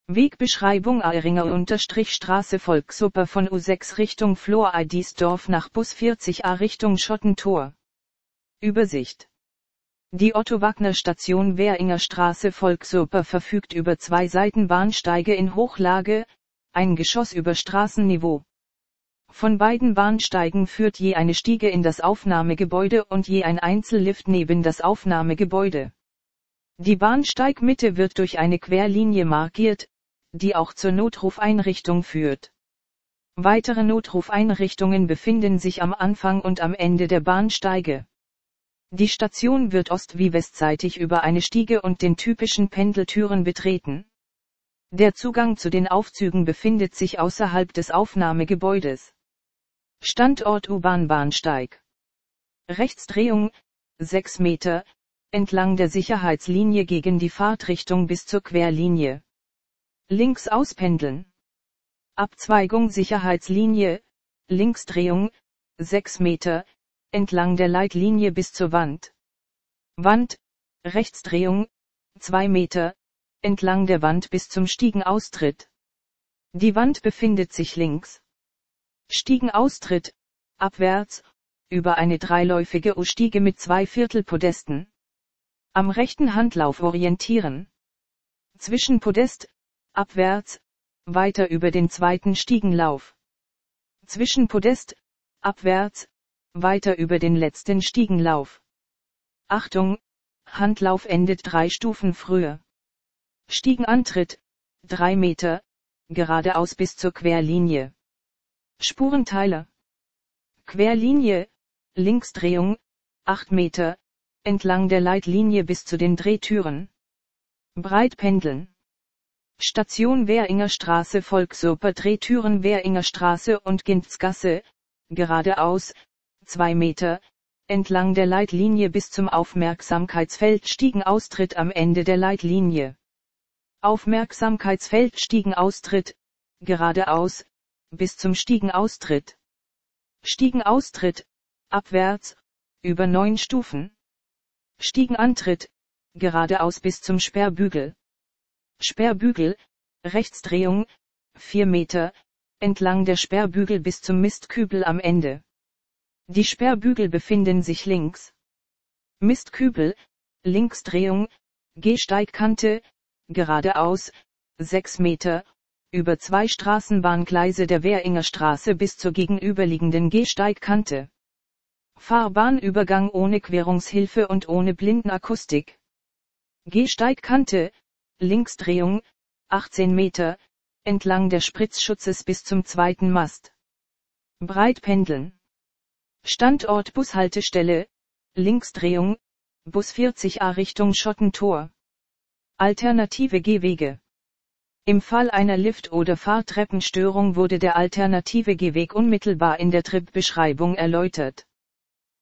Wegbeschreibung: Aeringer-Straße Volksoper von U6 Richtung Flor-Eidisdorf nach Bus 40a Richtung Schottentor. Übersicht: Die Otto-Wagner-Station Währinger Straße Volksoper verfügt über 2 Seitenbahnsteige in Hochlage, ein Geschoss über Straßenniveau. Von beiden Bahnsteigen führt je eine Stiege in das Aufnahmegebäude und je ein Einzellift neben das Aufnahmegebäude. Die Bahnsteigmitte wird durch eine Querlinie markiert, die auch zur Notrufeinrichtung führt. Weitere Notrufeinrichtungen befinden sich am Anfang und am Ende der Bahnsteige. Die Station wird ost- wie westseitig über eine Stiege und den typischen Pendeltüren betreten. Der Zugang zu den Aufzügen befindet sich außerhalb des Aufnahmegebäudes. Standort U-Bahn-Bahnsteig. Rechtsdrehung, 6 Meter, entlang der Sicherheitslinie gegen die Fahrtrichtung bis zur Querlinie. Links auspendeln. Abzweigung Sicherheitslinie, Linksdrehung, 6 Meter, entlang der Leitlinie bis zur Wand. Wand, Rechtsdrehung, 2 Meter, entlang der Wand bis zum Stiegenaustritt. Die Wand befindet sich links. Stiegenaustritt, abwärts, über eine dreiläufige U-Stiege mit 2/4 Podesten. Am rechten Handlauf orientieren. Zwischen Podest, abwärts, weiter über den zweiten Stiegenlauf. Zwischen Podest, abwärts, weiter über den letzten Stiegenlauf. Achtung, Handlauf endet 3 Stufen früher. Stiegenantritt, 3 Meter, geradeaus bis zur Querlinie. Spurenteile. Querlinie, Linksdrehung, 8 Meter, entlang der Leitlinie bis zu den Drehtüren. Breitpendeln. Station Währinger Straße Volksoper Drehtüren Währinger Straße und Ginzgasse, geradeaus, 2 Meter, entlang der Leitlinie bis zum Aufmerksamkeitsfeld Stiegenaustritt am Ende der Leitlinie. Aufmerksamkeitsfeld Stiegenaustritt, geradeaus, bis zum Stiegenaustritt. Stiegenaustritt, abwärts, über 9 Stufen. Stiegenantritt, geradeaus bis zum Sperrbügel. Sperrbügel, Rechtsdrehung, 4 Meter, entlang der Sperrbügel bis zum Mistkübel am Ende. Die Sperrbügel befinden sich links. Mistkübel, Linksdrehung, Gehsteigkante, geradeaus, 6 Meter, über 2 Straßenbahngleise der Währinger Straße bis zur gegenüberliegenden Gehsteigkante. Fahrbahnübergang ohne Querungshilfe und ohne Blindenakustik. Gehsteigkante, Linksdrehung, 18 Meter, entlang der Spritzschutzes bis zum zweiten Mast. Breitpendeln. Standort Bushaltestelle, Linksdrehung, Bus 40a Richtung Schottentor. Alternative Gehwege. Im Fall einer Lift- oder Fahrtreppenstörung wurde der alternative Gehweg unmittelbar in der Tripbeschreibung erläutert.